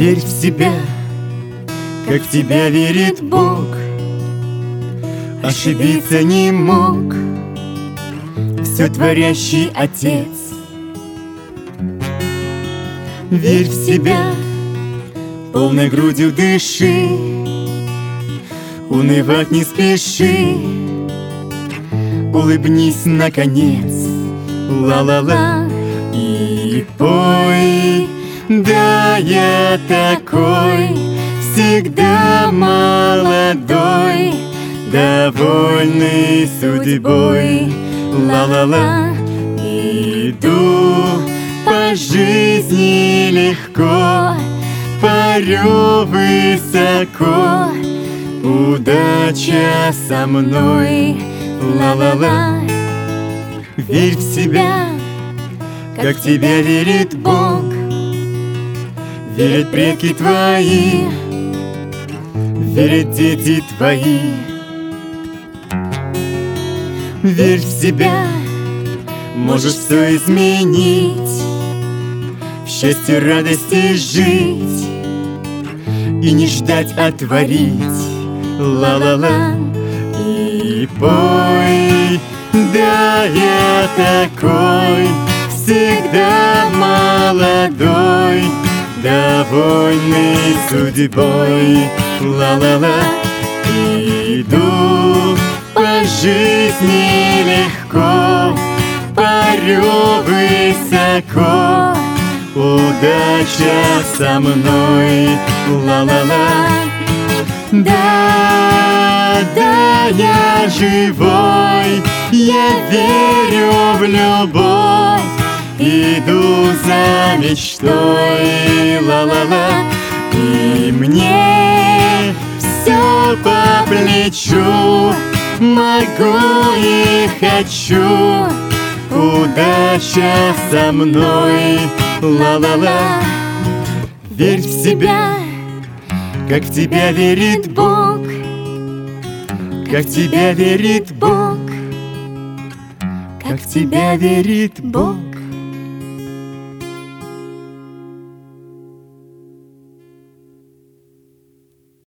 Верь в себя, как в тебя верит Бог. Ошибиться не мог все творящий Отец. Верь в себя, полной грудью дыши, унывать не спеши, улыбнись наконец, ла-ла-ла, и пой. Да, я такой, всегда молодой, довольный судьбой, ла-ла-ла. Иду по жизни легко, парю высоко, удача со мной, ла-ла-ла. Верь в себя, как в тебя верит Бог, верят предки твои, верят дети твои. Верь в себя, можешь все изменить, в счастье, радости жить и не ждать, а творить, ла-ла-ла. И пой. Да, я такой, всегда молодой, довольный судьбой, ла-ла-ла. Иду по жизни легко, парю высоко, удача со мной, ла-ла-ла. Да, да, я живой, я верю в любовь, иду за мечтой, ла-ла-ла. И мне все по плечу, могу и хочу, удача со мной, ла-ла-ла. Верь в себя, как в тебя верит Бог, как в тебя верит Бог, как в тебя верит Бог.